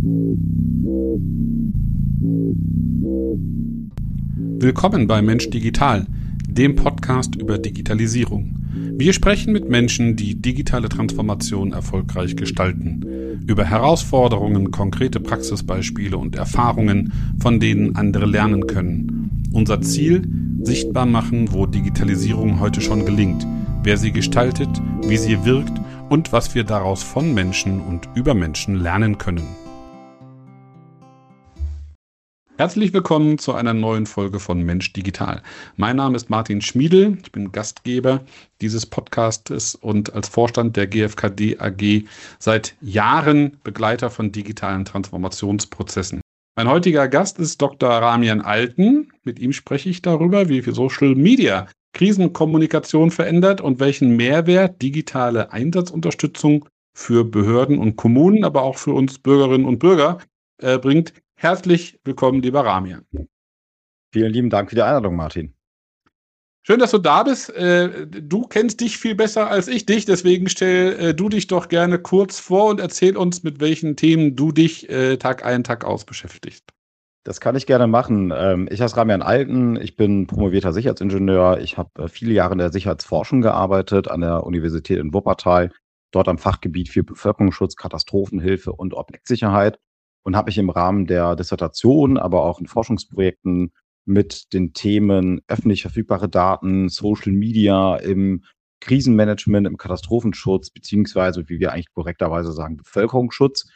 Willkommen bei Mensch Digital, dem Podcast über Digitalisierung. Wir sprechen mit Menschen, die digitale Transformation erfolgreich gestalten, über Herausforderungen, konkrete Praxisbeispiele und Erfahrungen, von denen andere lernen können. Unser Ziel: sichtbar machen, wo Digitalisierung heute schon gelingt, wer sie gestaltet, wie sie wirkt und was wir daraus von Menschen und über Menschen lernen können. Herzlich willkommen zu einer neuen Folge von Mensch Digital. Mein Name ist Martin Schmiedl, ich bin Gastgeber dieses Podcastes und als Vorstand der GfKD AG seit Jahren Begleiter von digitalen Transformationsprozessen. Mein heutiger Gast ist Dr. Ramian Alten. Mit ihm spreche ich darüber, wie Social Media Krisenkommunikation verändert und welchen Mehrwert digitale Einsatzunterstützung für Behörden und Kommunen, aber auch für uns Bürgerinnen und Bürger bringt. Herzlich willkommen, lieber Ramian. Vielen lieben Dank für die Einladung, Martin. Schön, dass du da bist. Du kennst dich viel besser als ich dich, deswegen stell du dich doch gerne kurz vor und erzähl uns, mit welchen Themen du dich Tag ein, Tag aus beschäftigst. Das kann ich gerne machen. Ich heiße Ramian Alten, ich bin promovierter Sicherheitsingenieur. Ich habe viele Jahre in der Sicherheitsforschung gearbeitet an der Universität in Wuppertal, dort am Fachgebiet für Bevölkerungsschutz, Katastrophenhilfe und Objektsicherheit und habe mich im Rahmen der Dissertation, aber auch in Forschungsprojekten mit den Themen öffentlich verfügbare Daten, Social Media im Krisenmanagement, im Katastrophenschutz, beziehungsweise, wie wir eigentlich korrekterweise sagen, Bevölkerungsschutz,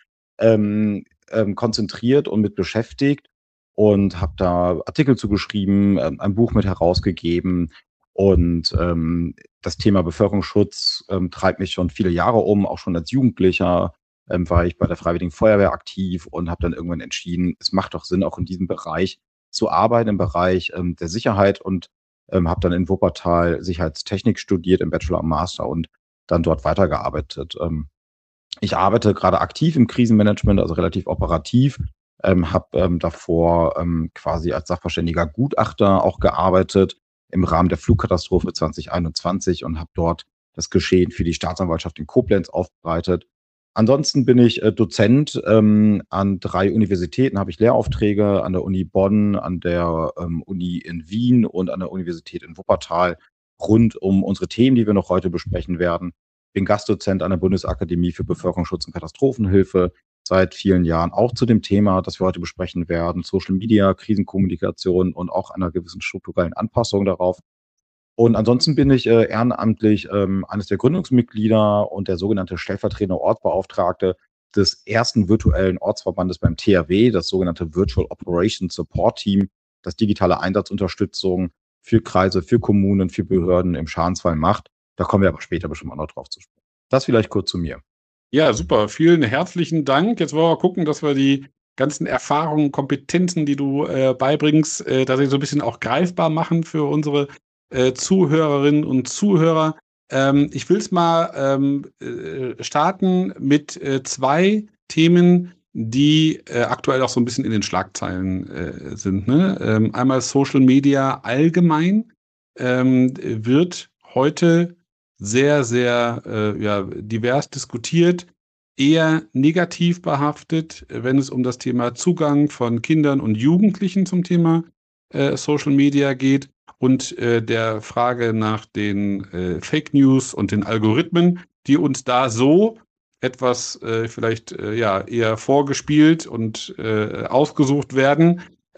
konzentriert und mit beschäftigt und habe da Artikel zugeschrieben, ein Buch mit herausgegeben und das Thema Bevölkerungsschutz treibt mich schon viele Jahre um, auch schon als Jugendlicher war ich bei der Freiwilligen Feuerwehr aktiv und habe dann irgendwann entschieden, es macht doch Sinn, auch in diesem Bereich zu arbeiten, im Bereich der Sicherheit und habe dann in Wuppertal Sicherheitstechnik studiert, im Bachelor und Master und dann dort weitergearbeitet. Ich arbeite gerade aktiv im Krisenmanagement, also relativ operativ, habe davor quasi als sachverständiger Gutachter auch gearbeitet im Rahmen der Flugkatastrophe 2021 und habe dort das Geschehen für die Staatsanwaltschaft in Koblenz aufbereitet. Ansonsten bin ich Dozent an 3 Universitäten, habe ich Lehraufträge an der Uni Bonn, an der Uni in Wien und an der Universität in Wuppertal rund um unsere Themen, die wir noch heute besprechen werden. Bin Gastdozent an der Bundesakademie für Bevölkerungsschutz und Katastrophenhilfe seit vielen Jahren, auch zu dem Thema, das wir heute besprechen werden, Social Media, Krisenkommunikation und auch einer gewissen strukturellen Anpassung darauf. Und ansonsten bin ich ehrenamtlich eines der Gründungsmitglieder und der sogenannte stellvertretende Ortsbeauftragte des ersten virtuellen Ortsverbandes beim THW, das sogenannte Virtual Operations Support Team, das digitale Einsatzunterstützung für Kreise, für Kommunen, für Behörden im Schadensfall macht. Da kommen wir aber später bestimmt auch noch drauf zu sprechen. Das vielleicht kurz zu mir. Ja, super. Vielen herzlichen Dank. Jetzt wollen wir gucken, dass wir die ganzen Erfahrungen, Kompetenzen, die du beibringst, dass sie so ein bisschen auch greifbar machen für unsere Zuhörerinnen und Zuhörer. Ich will es mal starten mit 2 Themen, die aktuell auch so ein bisschen in den Schlagzeilen sind. Ne? Einmal Social Media allgemein wird heute sehr, sehr divers diskutiert, eher negativ behaftet, wenn es um das Thema Zugang von Kindern und Jugendlichen zum Thema Social Media geht und der Frage nach den Fake News und den Algorithmen, die uns da so etwas vielleicht eher vorgespielt und ausgesucht werden.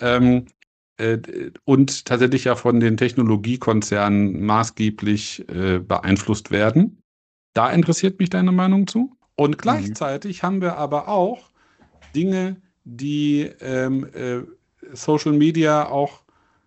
Und tatsächlich ja von den Technologiekonzernen maßgeblich beeinflusst werden. Da interessiert mich deine Meinung zu. Und gleichzeitig haben wir aber auch Dinge, die Social Media auch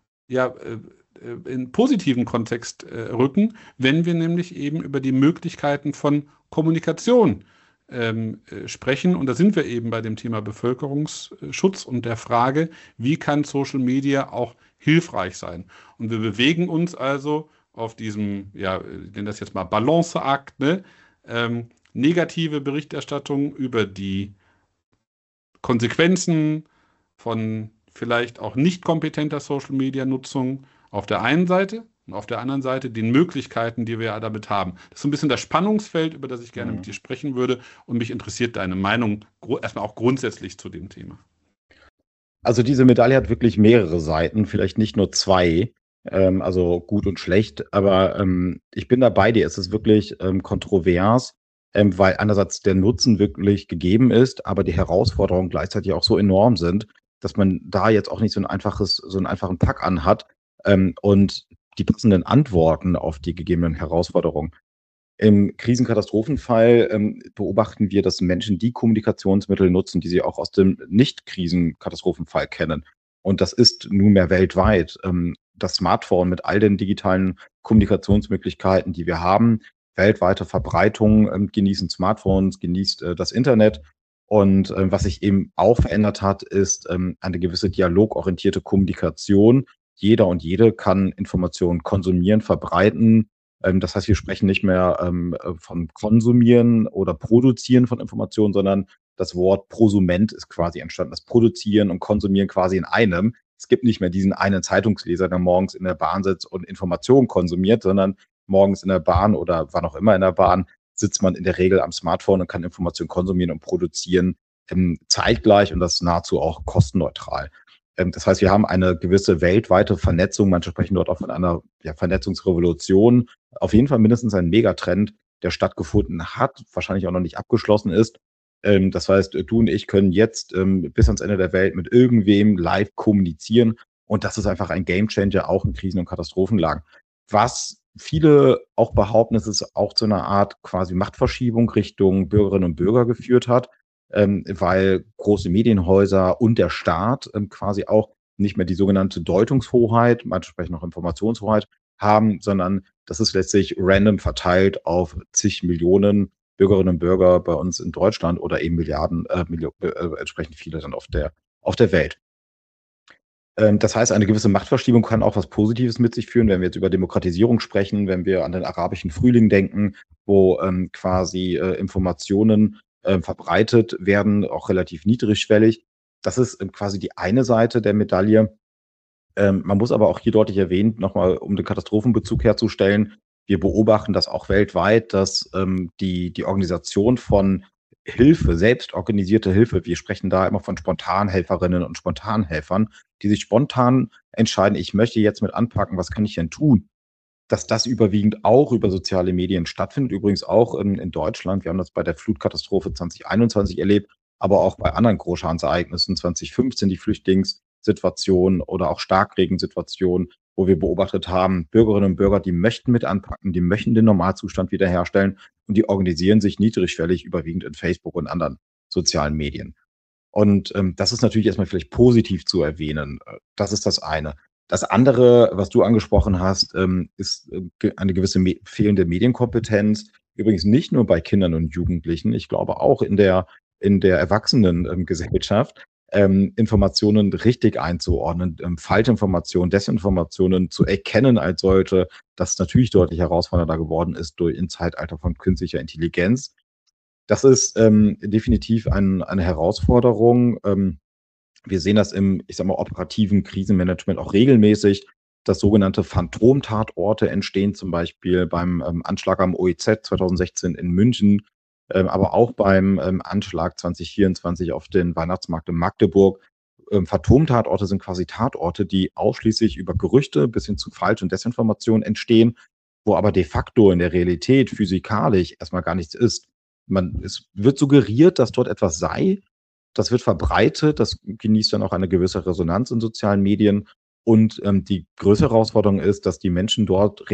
in positiven Kontext rücken, wenn wir nämlich eben über die Möglichkeiten von Kommunikation sprechen. Und da sind wir eben bei dem Thema Bevölkerungsschutz und der Frage, wie kann Social Media auch hilfreich sein? Und wir bewegen uns also auf diesem, ich nenne das jetzt mal Balanceakt, ne? Negative Berichterstattung über die Konsequenzen von vielleicht auch nicht kompetenter Social-Media-Nutzung auf der einen Seite und auf der anderen Seite den Möglichkeiten, die wir ja damit haben. Das ist so ein bisschen das Spannungsfeld, über das ich gerne mit dir sprechen würde, und mich interessiert deine Meinung erstmal auch grundsätzlich zu dem Thema. Also diese Medaille hat wirklich mehrere Seiten, vielleicht nicht nur 2, also gut und schlecht, aber, ich bin da bei dir. Es ist wirklich, kontrovers, weil einerseits der Nutzen wirklich gegeben ist, aber die Herausforderungen gleichzeitig auch so enorm sind, dass man da jetzt auch nicht so 'n einfachen Pack anhat, und die passenden Antworten auf die gegebenen Herausforderungen. Im Krisenkatastrophenfall, beobachten wir, dass Menschen die Kommunikationsmittel nutzen, die sie auch aus dem Nicht-Krisenkatastrophenfall kennen. Und das ist nunmehr weltweit. Das Smartphone mit all den digitalen Kommunikationsmöglichkeiten, die wir haben, weltweite Verbreitung, genießen Smartphones, genießt, das Internet. Und, was sich eben auch verändert hat, ist, eine gewisse dialogorientierte Kommunikation. Jeder und jede kann Informationen konsumieren, verbreiten. Das heißt, wir sprechen nicht mehr, von Konsumieren oder Produzieren von Informationen, sondern das Wort Prosument ist quasi entstanden. Das Produzieren und Konsumieren quasi in einem. Es gibt nicht mehr diesen einen Zeitungsleser, der morgens in der Bahn sitzt und Informationen konsumiert, sondern morgens in der Bahn oder wann auch immer in der Bahn sitzt man in der Regel am Smartphone und kann Informationen konsumieren und produzieren, zeitgleich, und das nahezu auch kostenneutral. Das heißt, wir haben eine gewisse weltweite Vernetzung. Manche sprechen dort auch von einer, ja, Vernetzungsrevolution. Auf jeden Fall mindestens ein Megatrend, der stattgefunden hat, wahrscheinlich auch noch nicht abgeschlossen ist. Das heißt, du und ich können jetzt, bis ans Ende der Welt mit irgendwem live kommunizieren, und das ist einfach ein Gamechanger, auch in Krisen und Katastrophenlagen. Was viele auch behaupten, dass es auch zu einer Art quasi Machtverschiebung Richtung Bürgerinnen und Bürger geführt hat, weil große Medienhäuser und der Staat, quasi auch nicht mehr die sogenannte Deutungshoheit, manche sprechen auch Informationshoheit, haben, sondern das ist letztlich random verteilt auf zig Millionen Bürgerinnen und Bürger bei uns in Deutschland oder eben Milliarden, entsprechend viele dann auf der Welt. Das heißt, eine gewisse Machtverschiebung kann auch was Positives mit sich führen, wenn wir jetzt über Demokratisierung sprechen, wenn wir an den arabischen Frühling denken, wo, quasi, Informationen, verbreitet werden, auch relativ niedrigschwellig. Das ist, quasi die eine Seite der Medaille. Man muss aber auch hier deutlich erwähnen, nochmal, um den Katastrophenbezug herzustellen, wir beobachten das auch weltweit, dass, die Organisation von Hilfe, selbstorganisierte Hilfe, wir sprechen da immer von Spontanhelferinnen und Spontanhelfern, die sich spontan entscheiden: „Ich möchte jetzt mit anpacken, was kann ich denn tun?“ Dass das überwiegend auch über soziale Medien stattfindet, übrigens auch in Deutschland. Wir haben das bei der Flutkatastrophe 2021 erlebt, aber auch bei anderen Großschadensereignissen, 2015 die Flüchtlingssituation oder auch Starkregensituation, wo wir beobachtet haben, Bürgerinnen und Bürger, die möchten mit anpacken, die möchten den Normalzustand wiederherstellen, und die organisieren sich niedrigschwellig, überwiegend in Facebook und anderen sozialen Medien. Und, das ist natürlich erstmal vielleicht positiv zu erwähnen. Das ist das eine. Das andere, was du angesprochen hast, ist, eine gewisse fehlende Medienkompetenz. Übrigens nicht nur bei Kindern und Jugendlichen. Ich glaube auch in der Erwachsenen, Gesellschaft, Informationen richtig einzuordnen, Falschinformationen, Desinformationen zu erkennen als solche, das natürlich deutlich herausfordernder geworden ist im Zeitalter von künstlicher Intelligenz. Das ist, definitiv eine Herausforderung. Wir sehen das im, ich sage mal, operativen Krisenmanagement auch regelmäßig, dass sogenannte Phantomtatorte entstehen, zum Beispiel beim, Anschlag am OEZ 2016 in München, aber auch beim, Anschlag 2024 auf den Weihnachtsmarkt in Magdeburg. Phantomtatorte sind quasi Tatorte, die ausschließlich über Gerüchte bis hin zu Falsch- und Desinformation entstehen, wo aber de facto in der Realität physikalisch erstmal gar nichts ist. Es wird suggeriert, dass dort etwas sei, das wird verbreitet, das genießt dann auch eine gewisse Resonanz in sozialen Medien, und, die größere Herausforderung ist, dass die Menschen dort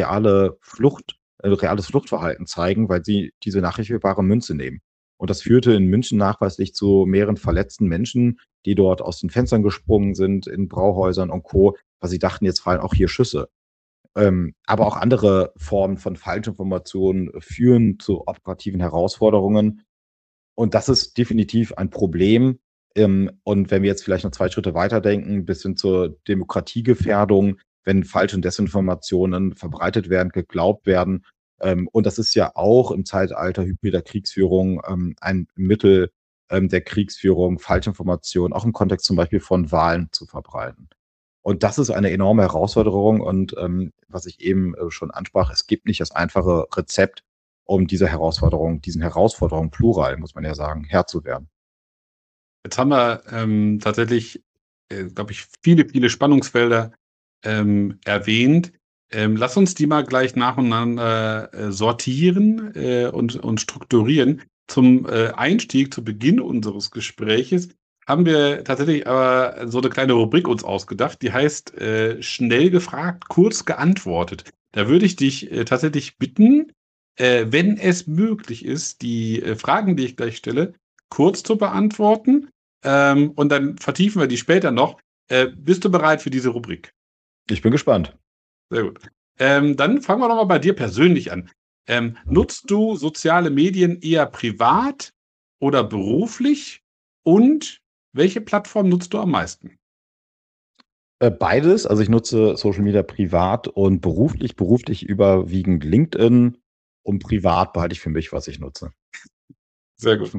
reales Fluchtverhalten zeigen, weil sie diese Nachricht für bare Münze nehmen. Und das führte in München nachweislich zu mehreren verletzten Menschen, die dort aus den Fenstern gesprungen sind in Brauhäusern und Co., weil sie dachten, jetzt fallen auch hier Schüsse. Aber auch andere Formen von Falschinformationen führen zu operativen Herausforderungen. Und das ist definitiv ein Problem. Und wenn wir jetzt vielleicht noch 2 Schritte weiterdenken, bis hin zur Demokratiegefährdung, wenn Falsch- und Desinformationen verbreitet werden, geglaubt werden. Und das ist ja auch im Zeitalter hybrider Kriegsführung, ein Mittel, der Kriegsführung, Falschinformationen auch im Kontext zum Beispiel von Wahlen zu verbreiten. Und das ist eine enorme Herausforderung und was ich eben schon ansprach, es gibt nicht das einfache Rezept, um diesen Herausforderungen plural, muss man ja sagen, Herr zu werden. Jetzt haben wir tatsächlich, glaube ich, viele, viele Spannungsfelder erwähnt. Lass uns die mal gleich nacheinander sortieren und strukturieren. Zum Einstieg, zu Beginn unseres Gespräches, haben wir tatsächlich aber so eine kleine Rubrik uns ausgedacht, die heißt schnell gefragt, kurz geantwortet. Da würde ich dich tatsächlich bitten, wenn es möglich ist, die Fragen, die ich gleich stelle, kurz zu beantworten. Und dann vertiefen wir die später noch. Bist du bereit für diese Rubrik? Ich bin gespannt. Sehr gut. Dann fangen wir doch mal bei dir persönlich an. Nutzt du soziale Medien eher privat oder beruflich? Und welche Plattform nutzt du am meisten? Beides. Also ich nutze Social Media privat und beruflich. Beruflich überwiegend LinkedIn und privat behalte ich für mich, was ich nutze. Sehr gut.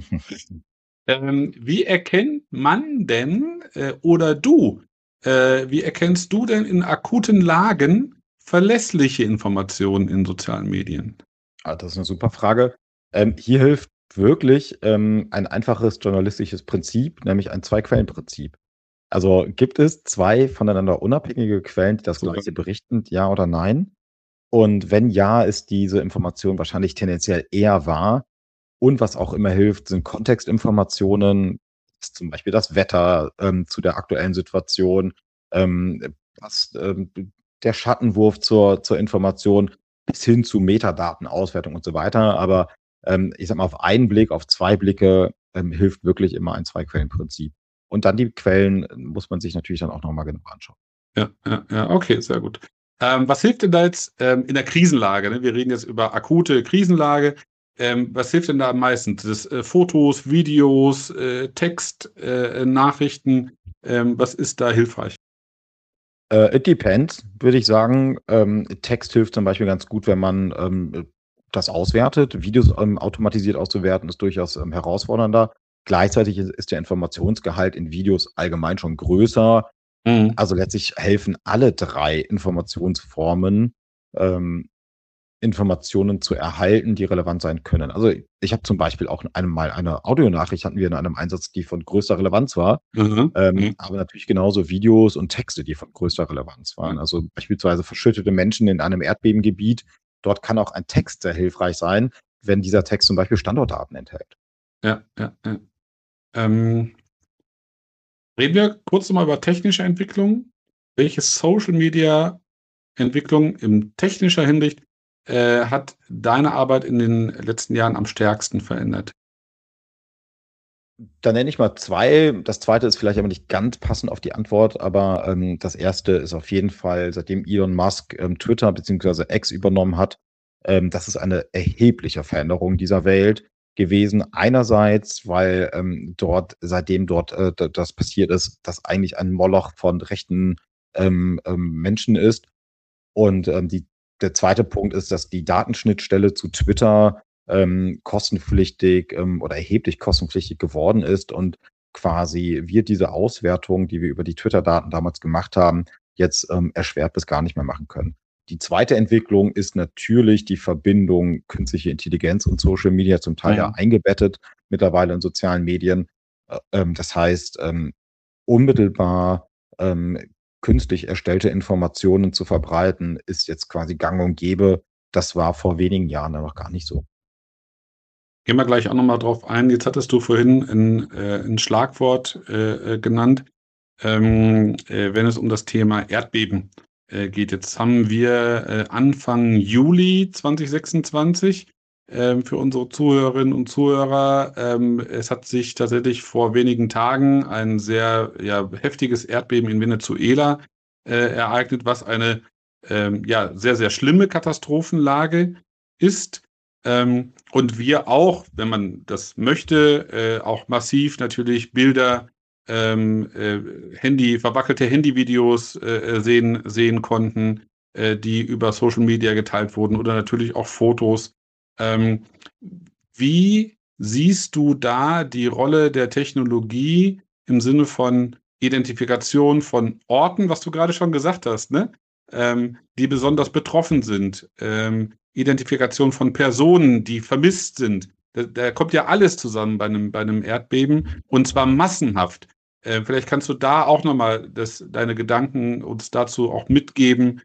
Wie erkennt man denn oder du, wie erkennst du denn in akuten Lagen verlässliche Informationen in sozialen Medien? Ah, das ist eine super Frage. Hier hilft wirklich ein einfaches journalistisches Prinzip, nämlich ein Zwei-Quellen-Prinzip. Also gibt es zwei voneinander unabhängige Quellen, die das Super. Gleiche berichten, ja oder nein? Und wenn ja, ist diese Information wahrscheinlich tendenziell eher wahr. Und was auch immer hilft, sind Kontextinformationen, zum Beispiel das Wetter zu der aktuellen Situation, was, der Schattenwurf zur Information bis hin zu Metadatenauswertung und so weiter. Aber ich sag mal, auf einen Blick, auf zwei Blicke hilft wirklich immer ein Zwei-Quellen-Prinzip. Und dann die Quellen muss man sich natürlich dann auch nochmal genau anschauen. Ja, okay, sehr gut. Was hilft denn da jetzt in der Krisenlage? Ne? Wir reden jetzt über akute Krisenlage. Was hilft denn da am meisten? Das, Fotos, Videos, Text, Nachrichten? Was ist da hilfreich? It depends, würde ich sagen. Text hilft zum Beispiel ganz gut, wenn man das auswertet. Videos automatisiert auszuwerten, ist durchaus herausfordernder. Gleichzeitig ist der Informationsgehalt in Videos allgemein schon größer. Mhm. Also letztlich helfen alle drei Informationsformen, ähm, Informationen zu erhalten, die relevant sein können. Also ich habe zum Beispiel auch mal eine Audionachricht hatten wir in einem Einsatz, die von größter Relevanz war. Mhm. Mhm. Aber natürlich genauso Videos und Texte, die von größter Relevanz waren. Ja, Also beispielsweise verschüttete Menschen in einem Erdbebengebiet. Dort kann auch ein Text sehr hilfreich sein, wenn dieser Text zum Beispiel Standortdaten enthält. ja. Ähm, Reden wir kurz noch mal über technische Entwicklungen. Welche Social-Media-Entwicklung in technischer Hinsicht hat deine Arbeit in den letzten Jahren am stärksten verändert? Da nenne ich mal zwei. Das zweite ist vielleicht aber nicht ganz passend auf die Antwort, aber das erste ist auf jeden Fall, seitdem Elon Musk Twitter bzw. X übernommen hat, das ist eine erhebliche Veränderung dieser Welt gewesen. Einerseits, weil seitdem dort das passiert ist, das eigentlich ein Moloch von rechten Menschen ist. Und der zweite Punkt ist, dass die Datenschnittstelle zu Twitter kostenpflichtig oder erheblich kostenpflichtig geworden ist und quasi wir diese Auswertung, die wir über die Twitter-Daten damals gemacht haben, jetzt erschwert bis gar nicht mehr machen können. Die zweite Entwicklung ist natürlich die Verbindung künstliche Intelligenz und Social Media, zum Teil ja Mhm. eingebettet mittlerweile in sozialen Medien. Das heißt, unmittelbar ähm, künstlich erstellte Informationen zu verbreiten, ist jetzt quasi gang und gäbe. Das war vor wenigen Jahren noch gar nicht so. Gehen wir gleich auch noch mal drauf ein. Jetzt hattest du vorhin ein Schlagwort genannt, wenn es um das Thema Erdbeben geht. Jetzt haben wir Anfang Juli 2026 für unsere Zuhörerinnen und Zuhörer. Es hat sich tatsächlich vor wenigen Tagen ein sehr heftiges Erdbeben in Venezuela ereignet, was eine sehr, sehr schlimme Katastrophenlage ist. Und wir auch, wenn man das möchte, auch massiv natürlich Bilder, verwackelte Handyvideos sehen konnten, die über Social Media geteilt wurden oder natürlich auch Fotos. Ähm, Wie siehst du da die Rolle der Technologie im Sinne von Identifikation von Orten, was du gerade schon gesagt hast, ne? Die besonders betroffen sind, Identifikation von Personen, die vermisst sind. Da kommt ja alles zusammen bei einem Erdbeben und zwar massenhaft. Vielleicht kannst du da auch nochmal deine Gedanken uns dazu auch mitgeben,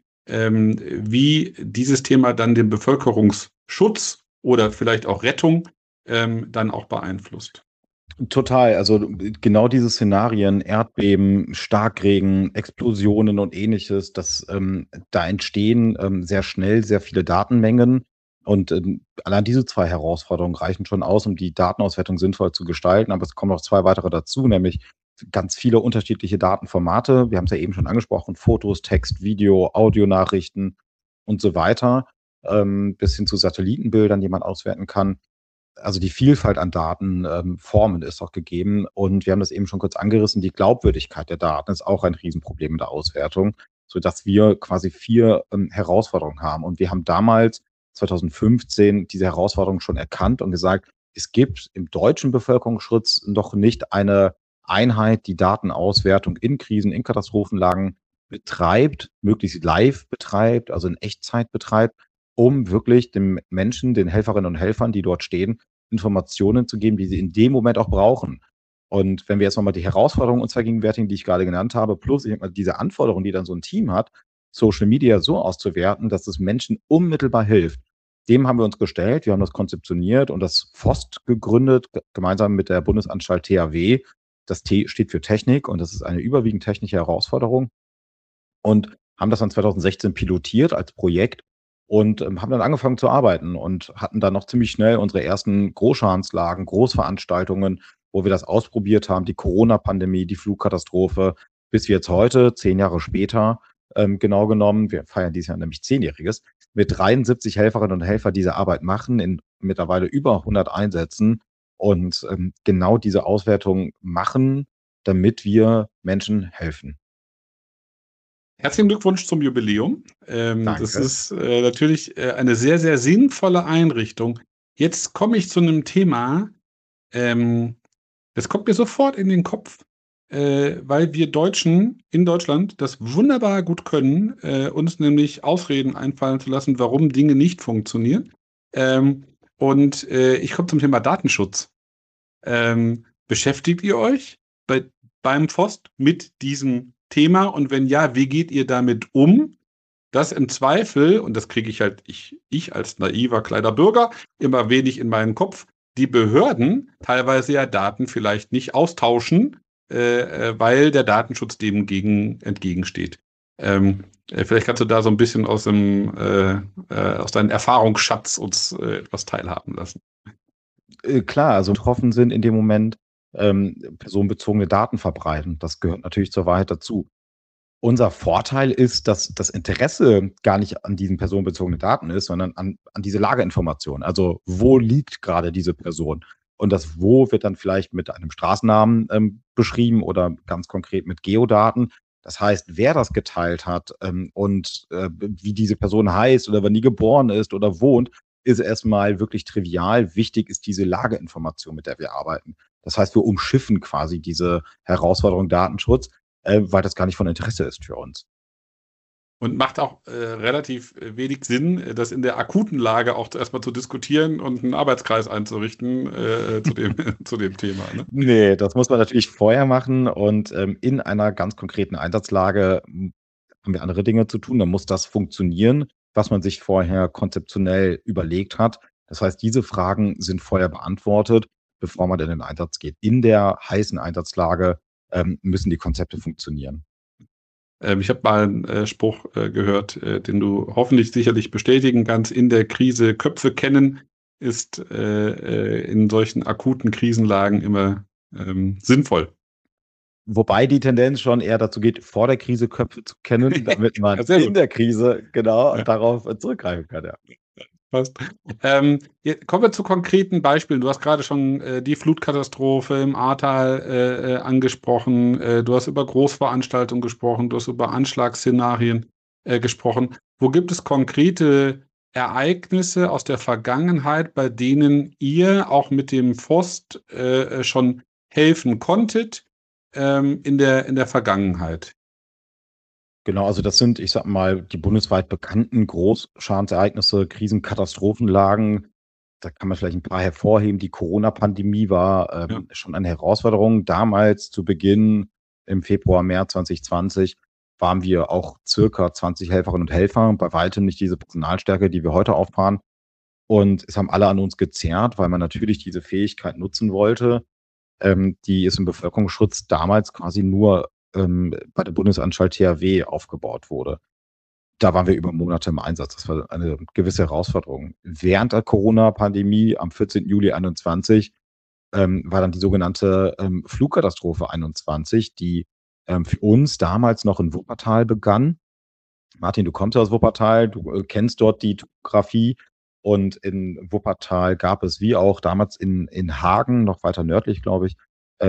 wie dieses Thema dann den Bevölkerungsschutz oder vielleicht auch Rettung dann auch beeinflusst. Total. Also genau diese Szenarien, Erdbeben, Starkregen, Explosionen und ähnliches, da entstehen sehr schnell sehr viele Datenmengen. Und allein diese zwei Herausforderungen reichen schon aus, um die Datenauswertung sinnvoll zu gestalten. Aber es kommen noch zwei weitere dazu, nämlich ganz viele unterschiedliche Datenformate. Wir haben es ja eben schon angesprochen: Fotos, Text, Video, Audionachrichten und so weiter, bis hin zu Satellitenbildern, die man auswerten kann. Also die Vielfalt an Datenformen ist auch gegeben. Und wir haben das eben schon kurz angerissen, die Glaubwürdigkeit der Daten ist auch ein Riesenproblem in der Auswertung, sodass wir quasi 4 Herausforderungen haben. Und wir haben damals, 2015, diese Herausforderung schon erkannt und gesagt, es gibt im deutschen Bevölkerungsschutz noch nicht eine Einheit, die Datenauswertung in Krisen, in Katastrophenlagen betreibt, möglichst live betreibt, also in Echtzeit betreibt, um wirklich den Menschen, den Helferinnen und Helfern, die dort stehen, Informationen zu geben, die sie in dem Moment auch brauchen. Und wenn wir jetzt nochmal die Herausforderungen uns vergegenwärtigen, die ich gerade genannt habe, plus ich denke mal, diese Anforderungen, die dann so ein Team hat, Social Media so auszuwerten, dass es Menschen unmittelbar hilft, dem haben wir uns gestellt. Wir haben das konzeptioniert und das FOST gegründet, gemeinsam mit der Bundesanstalt THW. Das T steht für Technik und das ist eine überwiegend technische Herausforderung. Und haben das dann 2016 pilotiert als Projekt und haben dann angefangen zu arbeiten und hatten dann noch ziemlich schnell unsere ersten Großschadenslagen, Großveranstaltungen, wo wir das ausprobiert haben, die Corona-Pandemie, die Flugkatastrophe, bis wir jetzt heute, 10 Jahre später, genau genommen, wir feiern dieses Jahr nämlich 10-jähriges, mit 73 Helferinnen und Helfern diese Arbeit machen, in mittlerweile über 100 Einsätzen und genau diese Auswertung machen, damit wir Menschen helfen. Herzlichen Glückwunsch zum Jubiläum. Das Danke. ist natürlich eine sehr, sehr sinnvolle Einrichtung. Jetzt komme ich zu einem Thema, das kommt mir sofort in den Kopf, weil wir Deutschen in Deutschland das wunderbar gut können, uns nämlich Ausreden einfallen zu lassen, warum Dinge nicht funktionieren. Ich komme zum Thema Datenschutz. Beschäftigt ihr euch beim FOST mit diesem Thema? Und wenn ja, wie geht ihr damit um? Dass im Zweifel, und das kriege ich halt, ich als naiver kleiner Bürger, immer wenig in meinen Kopf, die Behörden teilweise ja Daten vielleicht nicht austauschen, weil der Datenschutz dem entgegensteht. Vielleicht kannst du da so ein bisschen aus deinem Erfahrungsschatz uns etwas teilhaben lassen. Klar, also betroffen sind in dem Moment personenbezogene Daten verbreiten. Das gehört natürlich zur Wahrheit dazu. Unser Vorteil ist, dass das Interesse gar nicht an diesen personenbezogenen Daten ist, sondern an diese Lageinformation. Also wo liegt gerade diese Person? Und das Wo wird dann vielleicht mit einem Straßennamen beschrieben oder ganz konkret mit Geodaten. Das heißt, wer das geteilt hat und wie diese Person heißt oder wann die geboren ist oder wohnt, ist erstmal wirklich trivial. Wichtig ist diese Lageinformation, mit der wir arbeiten. Das heißt, wir umschiffen quasi diese Herausforderung Datenschutz, weil das gar nicht von Interesse ist für uns. Und macht auch relativ wenig Sinn, das in der akuten Lage auch erstmal zu diskutieren und einen Arbeitskreis einzurichten zu dem Thema. Ne? Nee, das muss man natürlich vorher machen und in einer ganz konkreten Einsatzlage haben wir andere Dinge zu tun. Da muss das funktionieren, was man sich vorher konzeptionell überlegt hat. Das heißt, diese Fragen sind vorher beantwortet, bevor man in den Einsatz geht. In der heißen Einsatzlage müssen die Konzepte funktionieren. Ich habe mal einen Spruch gehört, den du hoffentlich sicherlich bestätigen kannst. In der Krise Köpfe kennen ist in solchen akuten Krisenlagen immer sinnvoll. Wobei die Tendenz schon eher dazu geht, vor der Krise Köpfe zu kennen, damit man Ja, in der Krise genau ja. darauf zurückgreifen kann. Ja. Passt. Kommen wir zu konkreten Beispielen. Du hast gerade schon die Flutkatastrophe im Ahrtal angesprochen. Du hast über Großveranstaltungen gesprochen. Du hast über Anschlagsszenarien gesprochen. Wo gibt es konkrete Ereignisse aus der Vergangenheit, bei denen ihr auch mit dem FOST schon helfen konntet? in der Vergangenheit? Genau, also das sind, ich sage mal, die bundesweit bekannten Großschadensereignisse, Krisen, Katastrophenlagen. Da kann man vielleicht ein paar hervorheben. Die Corona-Pandemie war Ja. schon eine Herausforderung. Damals zu Beginn im Februar, März 2020 waren wir auch circa 20 Helferinnen und Helfer, bei weitem nicht diese Personalstärke, die wir heute auffahren. Und es haben alle an uns gezerrt, weil man natürlich diese Fähigkeit nutzen wollte, die es im Bevölkerungsschutz damals quasi nur bei der Bundesanstalt THW aufgebaut wurde. Da waren wir über Monate im Einsatz. Das war eine gewisse Herausforderung. Während der Corona-Pandemie am 14. Juli 21 war dann die sogenannte Flugkatastrophe 21, die für uns damals noch in Wuppertal begann. Martin, du kommst ja aus Wuppertal, du kennst dort die Topografie. Und in Wuppertal gab es, wie auch damals in Hagen, noch weiter nördlich, glaube ich,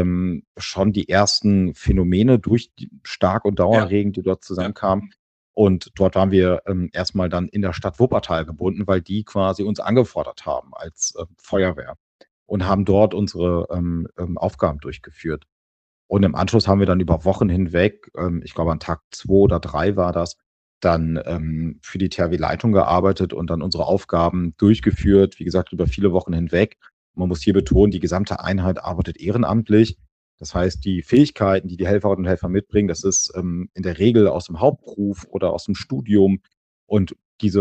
schon die ersten Phänomene durch die Stark- und Ja. Dauerregen, die dort zusammenkamen. Und dort waren wir erstmal dann in der Stadt Wuppertal gebunden, weil die quasi uns angefordert haben als Feuerwehr und haben dort unsere Aufgaben durchgeführt. Und im Anschluss haben wir dann über Wochen hinweg, ich glaube an Tag 2 oder 3 war das, dann für die THW-Leitung gearbeitet und dann unsere Aufgaben durchgeführt, wie gesagt, über viele Wochen hinweg. Man muss hier betonen, die gesamte Einheit arbeitet ehrenamtlich. Das heißt, die Fähigkeiten, die die Helferinnen und Helfer mitbringen, das ist in der Regel aus dem Hauptberuf oder aus dem Studium. Und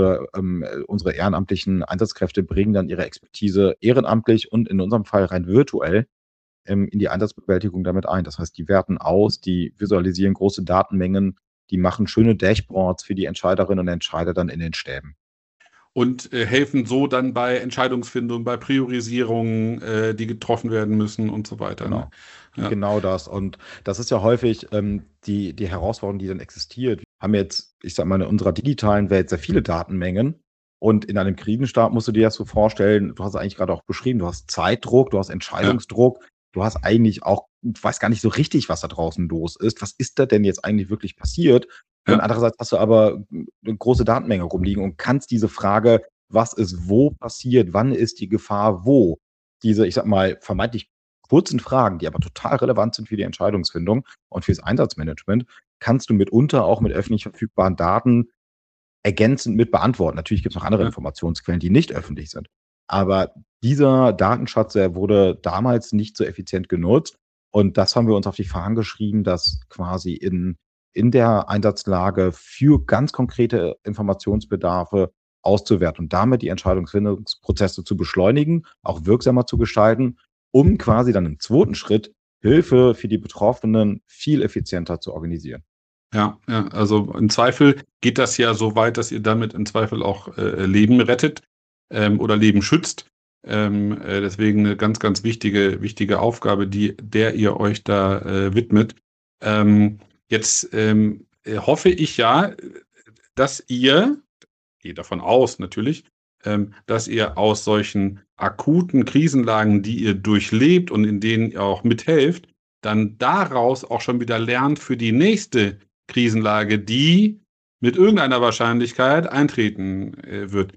unsere ehrenamtlichen Einsatzkräfte bringen dann ihre Expertise ehrenamtlich und in unserem Fall rein virtuell in die Einsatzbewältigung damit ein. Das heißt, die werten aus, die visualisieren große Datenmengen, die machen schöne Dashboards für die Entscheiderinnen und Entscheider dann in den Stäben. Und helfen so dann bei Entscheidungsfindung, bei Priorisierungen, die getroffen werden müssen und so weiter. Genau. Ne? Ja. Genau das. Und das ist ja häufig die Herausforderung, die dann existiert. Wir haben jetzt, ich sag mal, in unserer digitalen Welt sehr viele Datenmengen. Und in einem Krisenstab musst du dir das so vorstellen, du hast es eigentlich gerade auch beschrieben, du hast Zeitdruck, du hast Entscheidungsdruck, du hast eigentlich auch, du weißt gar nicht so richtig, was da draußen los ist. Was ist da denn jetzt eigentlich wirklich passiert? Und Ja. andererseits hast du aber eine große Datenmenge rumliegen und kannst diese Frage, was ist wo passiert, wann ist die Gefahr wo, diese, ich sag mal, vermeintlich kurzen Fragen, die aber total relevant sind für die Entscheidungsfindung und fürs Einsatzmanagement, kannst du mitunter auch mit öffentlich verfügbaren Daten ergänzend mit beantworten. Natürlich gibt es noch andere Ja. Informationsquellen, die nicht öffentlich sind. Aber dieser Datenschatz, der wurde damals nicht so effizient genutzt. Und das haben wir uns auf die Fahnen geschrieben, dass quasi in der Einsatzlage für ganz konkrete Informationsbedarfe auszuwerten und damit die Entscheidungsfindungsprozesse zu beschleunigen, auch wirksamer zu gestalten, um quasi dann im zweiten Schritt Hilfe für die Betroffenen viel effizienter zu organisieren. Ja, ja, also im Zweifel geht das ja so weit, dass ihr damit im Zweifel auch Leben rettet oder Leben schützt. Deswegen eine ganz, ganz wichtige Aufgabe, der ihr euch da widmet. Jetzt hoffe ich ja, dass ihr, gehe davon aus natürlich, dass ihr aus solchen akuten Krisenlagen, die ihr durchlebt und in denen ihr auch mithelft, dann daraus auch schon wieder lernt für die nächste Krisenlage, die mit irgendeiner Wahrscheinlichkeit eintreten wird.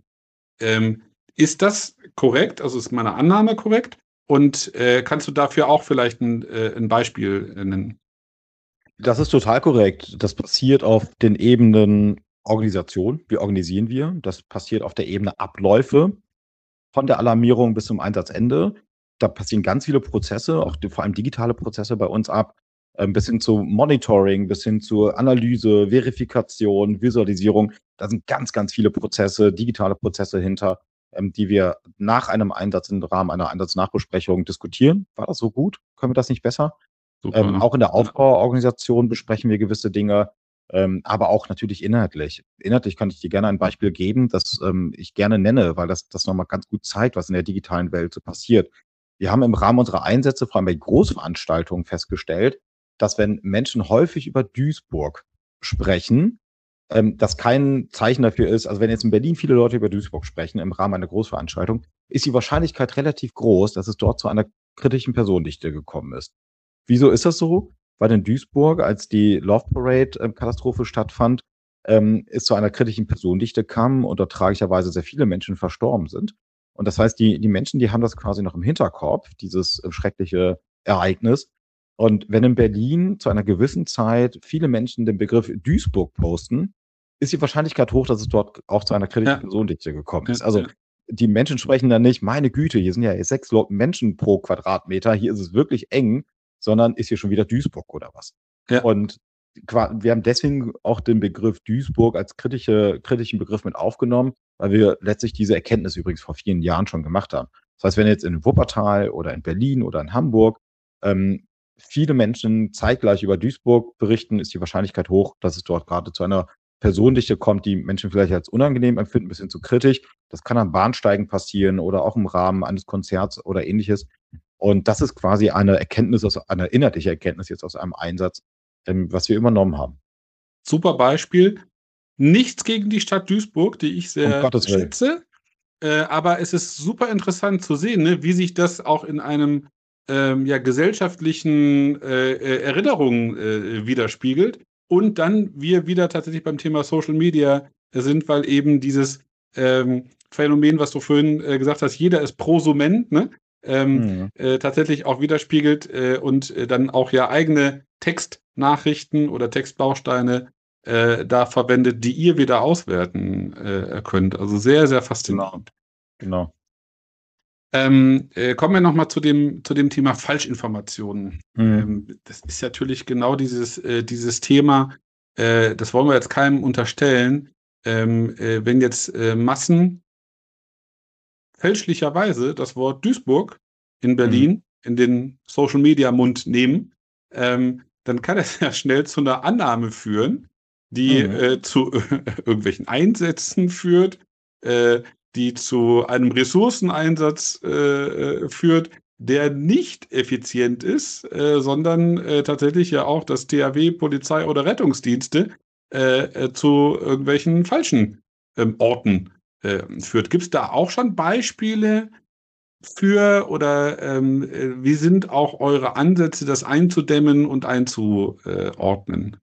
Ist das korrekt? Also ist meine Annahme korrekt? Und kannst du dafür auch vielleicht ein Beispiel nennen? Das ist total korrekt. Das passiert auf den Ebenen Organisation. Wie organisieren wir? Das passiert auf der Ebene Abläufe, von der Alarmierung bis zum Einsatzende. Da passieren ganz viele Prozesse, auch vor allem digitale Prozesse bei uns ab, bis hin zu Monitoring, bis hin zur Analyse, Verifikation, Visualisierung. Da sind ganz, ganz viele Prozesse, digitale Prozesse hinter, die wir nach einem Einsatz im Rahmen einer Einsatznachbesprechung diskutieren. War das so gut? Können wir das nicht besser? Super. Auch in der Aufbauorganisation besprechen wir gewisse Dinge, aber auch natürlich inhaltlich. Inhaltlich kann ich dir gerne ein Beispiel geben, das ich gerne nenne, weil das nochmal ganz gut zeigt, was in der digitalen Welt so passiert. Wir haben im Rahmen unserer Einsätze, vor allem bei Großveranstaltungen, festgestellt, dass wenn Menschen häufig über Duisburg sprechen, das kein Zeichen dafür ist, also wenn jetzt in Berlin viele Leute über Duisburg sprechen im Rahmen einer Großveranstaltung, ist die Wahrscheinlichkeit relativ groß, dass es dort zu einer kritischen Personendichte gekommen ist. Wieso ist das so? Weil in Duisburg, als die Love Parade Katastrophe stattfand, es zu einer kritischen Personendichte kam und dort tragischerweise sehr viele Menschen verstorben sind. Und das heißt, die Menschen, die haben das quasi noch im Hinterkopf, dieses schreckliche Ereignis. Und wenn in Berlin zu einer gewissen Zeit viele Menschen den Begriff Duisburg posten, ist die Wahrscheinlichkeit hoch, dass es dort auch zu einer kritischen Ja, Personendichte gekommen ja, ist. Also, ja, die Menschen sprechen dann nicht: „Meine Güte, hier sind ja 6 Menschen pro Quadratmeter, hier ist es wirklich eng“, sondern: „Ist hier schon wieder Duisburg oder was?“ ja. Und wir haben deswegen auch den Begriff Duisburg als kritischen Begriff mit aufgenommen, weil wir letztlich diese Erkenntnis übrigens vor vielen Jahren schon gemacht haben. Das heißt, wenn jetzt in Wuppertal oder in Berlin oder in Hamburg, ähm, viele Menschen zeitgleich über Duisburg berichten, ist die Wahrscheinlichkeit hoch, dass es dort gerade zu einer Personendichte kommt, die Menschen vielleicht als unangenehm empfinden, bis hin zu kritisch. Das kann am Bahnsteigen passieren oder auch im Rahmen eines Konzerts oder Ähnliches. Und das ist quasi eine inhaltliche Erkenntnis jetzt aus einem Einsatz, was wir übernommen haben. Super Beispiel. Nichts gegen die Stadt Duisburg, die ich Um sehr Gottes Willen. schätze, aber es ist super interessant zu sehen, ne, wie sich das auch in einem, ja, gesellschaftlichen, Erinnerungen, widerspiegelt und dann wir wieder tatsächlich beim Thema Social Media sind, weil eben dieses, Phänomen, was du vorhin, gesagt hast, jeder ist Prosument, ne, Mhm. tatsächlich auch widerspiegelt, und, dann auch ja eigene Textnachrichten oder Textbausteine, da verwendet, die ihr wieder auswerten, könnt. Also sehr, sehr Genau, faszinierend. genau. Kommen wir noch mal zu dem Thema Falschinformationen. Mhm. Das ist natürlich genau dieses Thema, das wollen wir jetzt keinem unterstellen, wenn jetzt, Massen fälschlicherweise das Wort Duisburg in Mhm. Berlin in den Social-Media-Mund nehmen, dann kann es ja schnell zu einer Annahme führen, die, Mhm. zu irgendwelchen Einsätzen führt, äh, die zu einem Ressourceneinsatz, führt, der nicht effizient ist, sondern, tatsächlich ja auch das THW, Polizei oder Rettungsdienste, zu irgendwelchen falschen, Orten führt. Gibt es da auch schon Beispiele für oder, wie sind auch eure Ansätze, das einzudämmen und einzuordnen?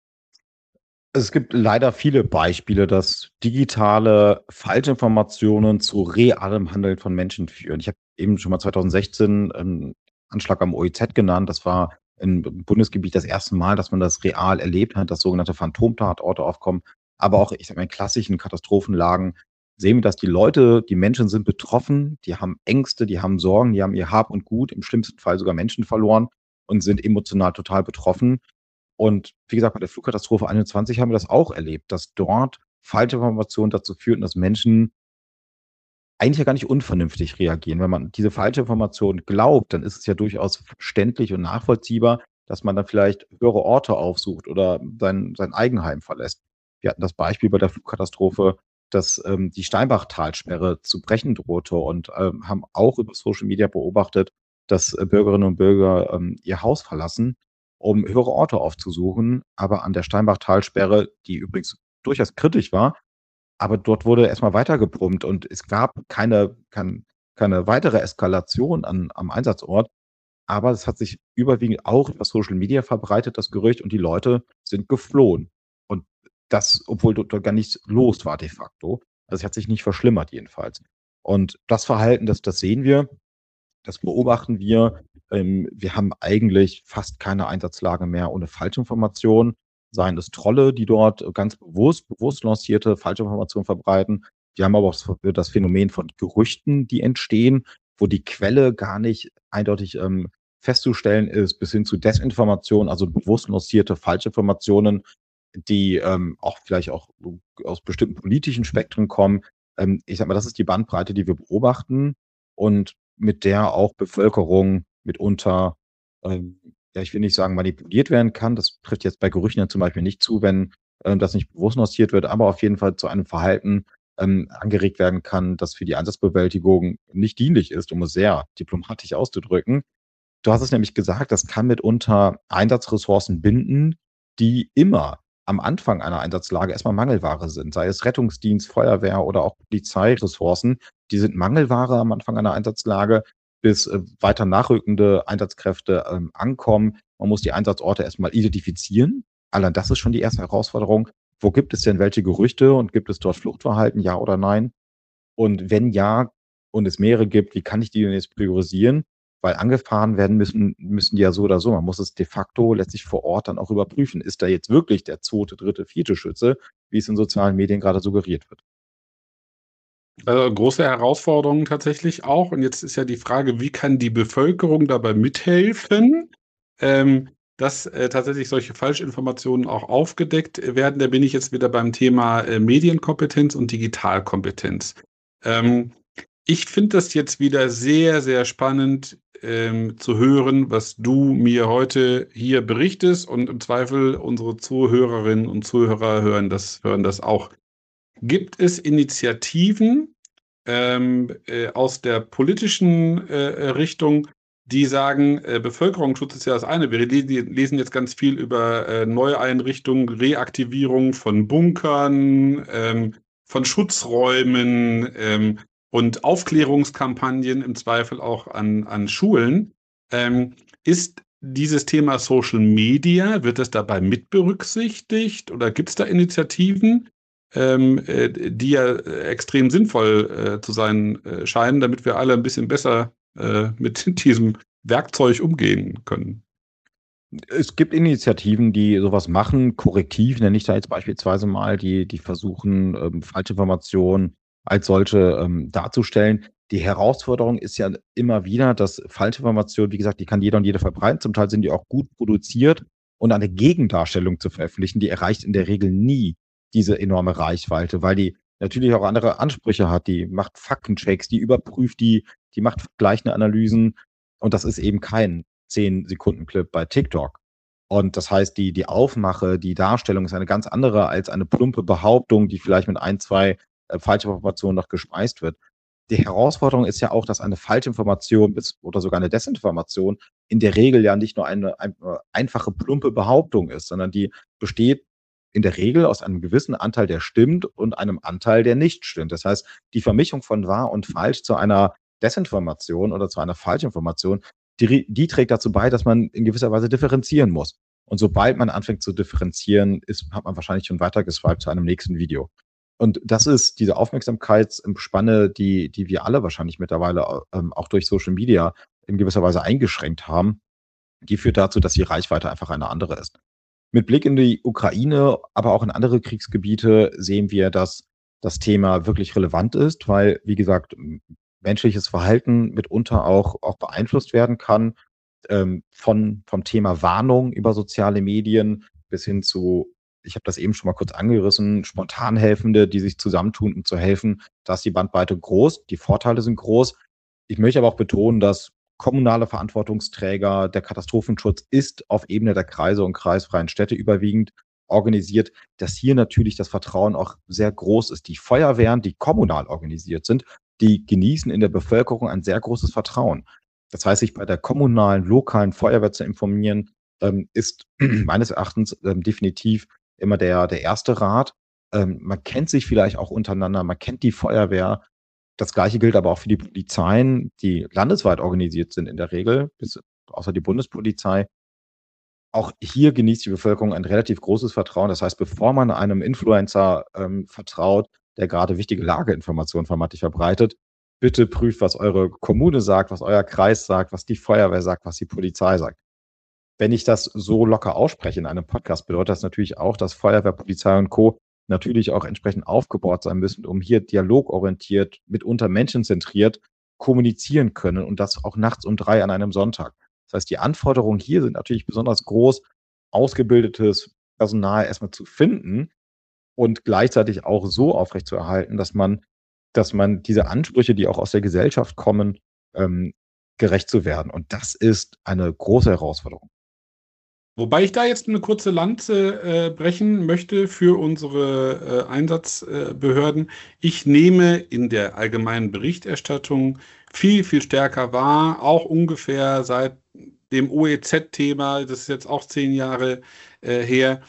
Also, es gibt leider viele Beispiele, dass digitale Falschinformationen zu realem Handeln von Menschen führen. Ich habe eben schon mal 2016 Anschlag am OIZ genannt. Das war im Bundesgebiet das erste Mal, dass man das real erlebt hat, dass sogenannte Phantomtatorte aufkommen. Aber auch, ich sage mal, in klassischen Katastrophenlagen sehen wir, dass die Menschen sind betroffen, die haben Ängste, die haben Sorgen, die haben ihr Hab und Gut, im schlimmsten Fall sogar Menschen verloren und sind emotional total betroffen. Und wie gesagt, bei der Flugkatastrophe 21 haben wir das auch erlebt, dass dort falsche Informationen dazu führten, dass Menschen eigentlich ja gar nicht unvernünftig reagieren. Wenn man diese falsche Information glaubt, dann ist es ja durchaus verständlich und nachvollziehbar, dass man dann vielleicht höhere Orte aufsucht oder sein Eigenheim verlässt. Wir hatten das Beispiel bei der Flugkatastrophe, dass, die Steinbach-Talsperre zu brechen drohte und, haben auch über Social Media beobachtet, dass, Bürgerinnen und Bürger, ihr Haus verlassen, um höhere Orte aufzusuchen. Aber an der Steinbach-Talsperre, die übrigens durchaus kritisch war, aber dort wurde erst mal weitergebrummt und es gab keine weitere Eskalation am Einsatzort, aber es hat sich überwiegend auch über Social Media verbreitet, das Gerücht, und die Leute sind geflohen. Und das, obwohl dort gar nichts los war de facto. Also, es hat sich nicht verschlimmert jedenfalls. Und das Verhalten, das sehen wir, das beobachten wir. Wir haben eigentlich fast keine Einsatzlage mehr ohne Falschinformation. Seien es Trolle, die dort ganz bewusst lancierte Falschinformationen verbreiten. Wir haben aber auch das Phänomen von Gerüchten, die entstehen, wo die Quelle gar nicht eindeutig, festzustellen ist, bis hin zu Desinformation, also bewusst lancierte Falschinformationen, die, auch vielleicht auch aus bestimmten politischen Spektren kommen. Ich sage mal, das ist die Bandbreite, die wir beobachten und mit der auch Bevölkerung mitunter, ja, ich will nicht sagen, manipuliert werden kann. Das trifft jetzt bei Gerüchten ja zum Beispiel nicht zu, wenn, das nicht bewusst lanciert wird, aber auf jeden Fall zu einem Verhalten, angeregt werden kann, das für die Einsatzbewältigung nicht dienlich ist, um es sehr diplomatisch auszudrücken. Du hast es nämlich gesagt, das kann mitunter Einsatzressourcen binden, die immer am Anfang einer Einsatzlage erst mal Mangelware sind, sei es Rettungsdienst, Feuerwehr oder auch Polizeiressourcen. Die sind Mangelware am Anfang einer Einsatzlage, bis, weiter nachrückende Einsatzkräfte, ankommen. Man muss die Einsatzorte erst mal identifizieren. Allein das ist schon die erste Herausforderung. Wo gibt es denn welche Gerüchte und gibt es dort Fluchtverhalten, ja oder nein? Und wenn ja und es mehrere gibt, wie kann ich die denn jetzt priorisieren? weil angefahren werden müssen die ja so oder so. Man muss es de facto letztlich vor Ort dann auch überprüfen. Ist da jetzt wirklich der zweite, dritte, vierte Schütze, wie es in sozialen Medien gerade suggeriert wird? Große Herausforderung tatsächlich auch. Und jetzt ist ja die Frage, wie kann die Bevölkerung dabei mithelfen, dass tatsächlich solche Falschinformationen auch aufgedeckt werden. Da bin ich jetzt wieder beim Thema Medienkompetenz und Digitalkompetenz. Ähm, Ich finde das jetzt wieder sehr, sehr spannend zu hören, was du mir heute hier berichtest, und im Zweifel unsere Zuhörerinnen und Zuhörer hören das auch. Gibt es Initiativen aus der politischen Richtung, die sagen, Bevölkerungsschutz ist ja das eine. Wir lesen jetzt ganz viel über Neueinrichtungen, Reaktivierung von Bunkern, von Schutzräumen und Aufklärungskampagnen, im Zweifel auch an Schulen. Ist dieses Thema Social Media, wird das dabei mit berücksichtigt oder gibt es da Initiativen, die ja extrem sinnvoll zu sein scheinen, damit wir alle ein bisschen besser mit diesem Werkzeug umgehen können? Es gibt Initiativen, die sowas machen, korrektiv nenne ich da jetzt beispielsweise mal, die versuchen, Falschinformationen als solche, darzustellen. Die Herausforderung ist ja immer wieder, dass Falschinformationen, wie gesagt, die kann jeder und jede verbreiten. Zum Teil sind die auch gut produziert, und eine Gegendarstellung zu veröffentlichen, die erreicht in der Regel nie diese enorme Reichweite, weil die natürlich auch andere Ansprüche hat. Die macht Faktenchecks, die überprüft die macht vergleichende Analysen, und das ist eben kein 10-Sekunden-Clip bei TikTok. Und das heißt, die Aufmache, die Darstellung ist eine ganz andere als eine plumpe Behauptung, die vielleicht mit ein, 2 Falschinformationen noch gespeist wird. Die Herausforderung ist ja auch, dass eine Falschinformation oder sogar eine Desinformation in der Regel ja nicht nur eine einfache, plumpe Behauptung ist, sondern die besteht in der Regel aus einem gewissen Anteil, der stimmt, und einem Anteil, der nicht stimmt. Das heißt, die Vermischung von wahr und falsch zu einer Desinformation oder zu einer Falschinformation, die trägt dazu bei, dass man in gewisser Weise differenzieren muss. Und sobald man anfängt zu differenzieren, hat man wahrscheinlich schon weiter geswiped zu einem nächsten Video. Und das ist diese Aufmerksamkeitsspanne, die wir alle wahrscheinlich mittlerweile auch durch Social Media in gewisser Weise eingeschränkt haben. Die führt dazu, dass die Reichweite einfach eine andere ist. Mit Blick in die Ukraine, aber auch in andere Kriegsgebiete sehen wir, dass das Thema wirklich relevant ist, weil, wie gesagt, menschliches Verhalten mitunter auch beeinflusst werden kann, vom Thema Warnung über soziale Medien bis hin zu, ich habe das eben schon mal kurz angerissen, Spontanhelfende, die sich zusammentun, um zu helfen. Da ist die Bandbreite groß, die Vorteile sind groß. Ich möchte aber auch betonen, dass kommunale Verantwortungsträger, der Katastrophenschutz ist auf Ebene der Kreise und kreisfreien Städte überwiegend organisiert, dass hier natürlich das Vertrauen auch sehr groß ist. Die Feuerwehren, die kommunal organisiert sind, die genießen in der Bevölkerung ein sehr großes Vertrauen. Das heißt, sich bei der kommunalen, lokalen Feuerwehr zu informieren, ist meines Erachtens definitiv immer der erste Rat. Man kennt sich vielleicht auch untereinander, man kennt die Feuerwehr. Das Gleiche gilt aber auch für die Polizeien, die landesweit organisiert sind in der Regel, außer die Bundespolizei. Auch hier genießt die Bevölkerung ein relativ großes Vertrauen. Das heißt, bevor man einem Influencer vertraut, der gerade wichtige Lageinformationen vermeintlich verbreitet, bitte prüft, was eure Kommune sagt, was euer Kreis sagt, was die Feuerwehr sagt, was die Polizei sagt. Wenn ich das so locker ausspreche in einem Podcast, bedeutet das natürlich auch, dass Feuerwehr, Polizei und Co. natürlich auch entsprechend aufgebaut sein müssen, um hier dialogorientiert, mitunter menschenzentriert kommunizieren können, und das auch nachts um 3 an einem Sonntag. Das heißt, die Anforderungen hier sind natürlich besonders groß, ausgebildetes Personal erstmal zu finden und gleichzeitig auch so aufrechtzuerhalten, dass man diese Ansprüche, die auch aus der Gesellschaft kommen, ähm, gerecht zu werden. Und das ist eine große Herausforderung. Wobei ich da jetzt eine kurze Lanze brechen möchte für unsere Einsatzbehörden. Ich nehme in der allgemeinen Berichterstattung viel, viel stärker wahr, auch ungefähr seit dem OEZ-Thema, das ist jetzt auch 10 Jahre her,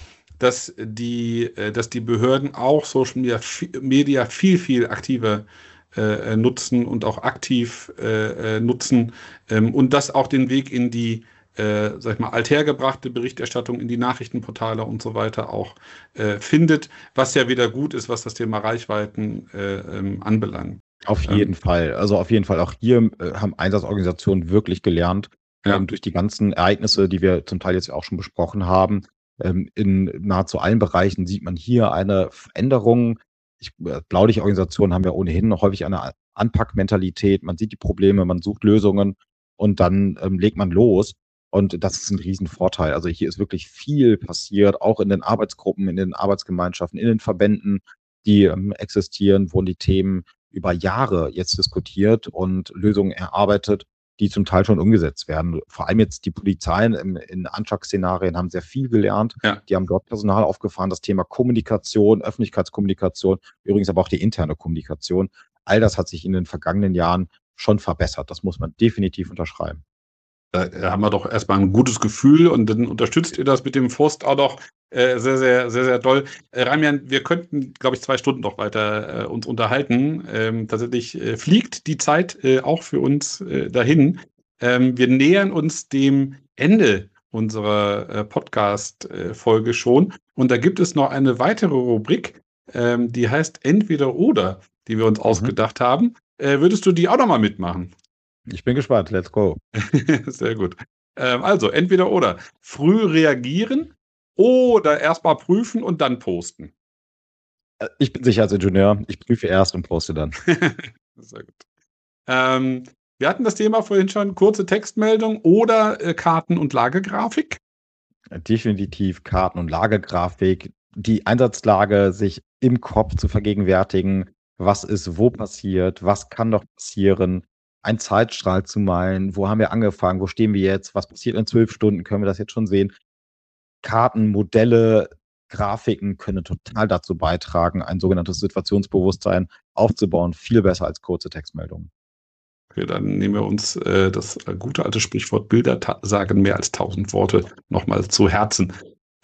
dass die Behörden auch Social Media viel, viel aktiver nutzen und auch aktiv nutzen, und das auch den Weg in die sag ich mal, althergebrachte Berichterstattung in die Nachrichtenportale und so weiter auch findet, was ja wieder gut ist, was das Thema Reichweiten anbelangt. Auf jeden Fall. Also auf jeden Fall auch hier haben Einsatzorganisationen wirklich gelernt, durch die ganzen Ereignisse, die wir zum Teil jetzt auch schon besprochen haben. In nahezu allen Bereichen sieht man hier eine Veränderung. Blaulicht Organisationen haben ja ohnehin noch häufig eine Anpackmentalität. Man sieht die Probleme, man sucht Lösungen und dann legt man los. Und das ist ein Riesenvorteil. Also hier ist wirklich viel passiert, auch in den Arbeitsgruppen, in den Arbeitsgemeinschaften, in den Verbänden, die existieren, wurden die Themen über Jahre jetzt diskutiert und Lösungen erarbeitet, die zum Teil schon umgesetzt werden. Vor allem jetzt die Polizeien in Anschlagsszenarien haben sehr viel gelernt. Ja. Die haben dort Personal aufgefahren, das Thema Kommunikation, Öffentlichkeitskommunikation, übrigens aber auch die interne Kommunikation. All das hat sich in den vergangenen Jahren schon verbessert. Das muss man definitiv unterschreiben. Da haben wir doch erstmal ein gutes Gefühl und dann unterstützt ihr das mit dem Forst auch noch sehr, sehr, sehr, sehr doll. Ramian, wir könnten, glaube ich, 2 Stunden noch weiter uns unterhalten. Tatsächlich fliegt die Zeit auch für uns dahin. Wir nähern uns dem Ende unserer Podcast-Folge schon und da gibt es noch eine weitere Rubrik, die heißt Entweder oder, die wir uns ausgedacht haben. Würdest du die auch noch mal mitmachen? Ich bin gespannt. Let's go. Sehr gut. Also, entweder oder. Früh reagieren oder erstmal prüfen und dann posten. Ich bin Sicherheitsingenieur. Ich prüfe erst und poste dann. Sehr gut. Wir hatten das Thema vorhin schon, kurze Textmeldung oder Karten- und Lagegrafik. Definitiv Karten- und Lagegrafik. Die Einsatzlage sich im Kopf zu vergegenwärtigen, was ist wo passiert, was kann noch passieren, einen Zeitstrahl zu malen, wo haben wir angefangen, wo stehen wir jetzt, was passiert in 12 Stunden, können wir das jetzt schon sehen. Karten, Modelle, Grafiken können total dazu beitragen, ein sogenanntes Situationsbewusstsein aufzubauen, viel besser als kurze Textmeldungen. Okay, dann nehmen wir uns das gute alte Sprichwort Bilder sagen mehr als 1000 Worte nochmal zu Herzen.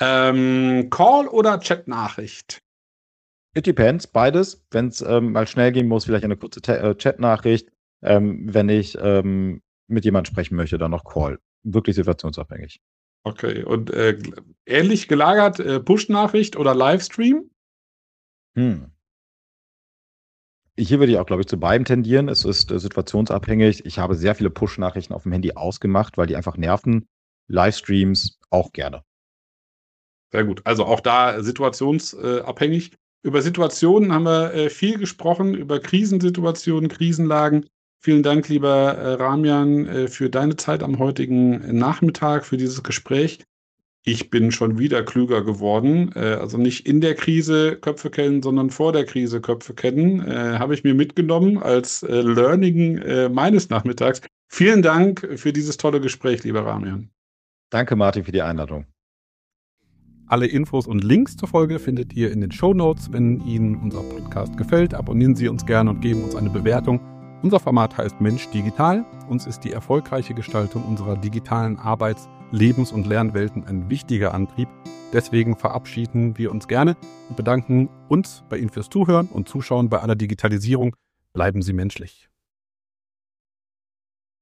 Call oder Chatnachricht? It depends, beides. Wenn es mal schnell gehen muss, vielleicht eine kurze Chatnachricht. Wenn ich mit jemandem sprechen möchte, dann noch Call. Wirklich situationsabhängig. Okay, und ähnlich gelagert, Push-Nachricht oder Livestream? Hier würde ich auch, glaube ich, zu beidem tendieren. Es ist situationsabhängig. Ich habe sehr viele Push-Nachrichten auf dem Handy ausgemacht, weil die einfach nerven. Livestreams auch gerne. Sehr gut. Also auch da situationsabhängig. Über Situationen haben wir viel gesprochen, über Krisensituationen, Krisenlagen. Vielen Dank, lieber Ramian, für deine Zeit am heutigen Nachmittag, für dieses Gespräch. Ich bin schon wieder klüger geworden. Also nicht in der Krise Köpfe kennen, sondern vor der Krise Köpfe kennen. Habe ich mir mitgenommen als Learning meines Nachmittags. Vielen Dank für dieses tolle Gespräch, lieber Ramian. Danke, Martin, für die Einladung. Alle Infos und Links zur Folge findet ihr in den Shownotes. Wenn Ihnen unser Podcast gefällt, abonnieren Sie uns gerne und geben uns eine Bewertung. Unser Format heißt Mensch Digital. Uns ist die erfolgreiche Gestaltung unserer digitalen Arbeits-, Lebens- und Lernwelten ein wichtiger Antrieb. Deswegen verabschieden wir uns gerne und bedanken uns bei Ihnen fürs Zuhören und Zuschauen bei aller Digitalisierung. Bleiben Sie menschlich.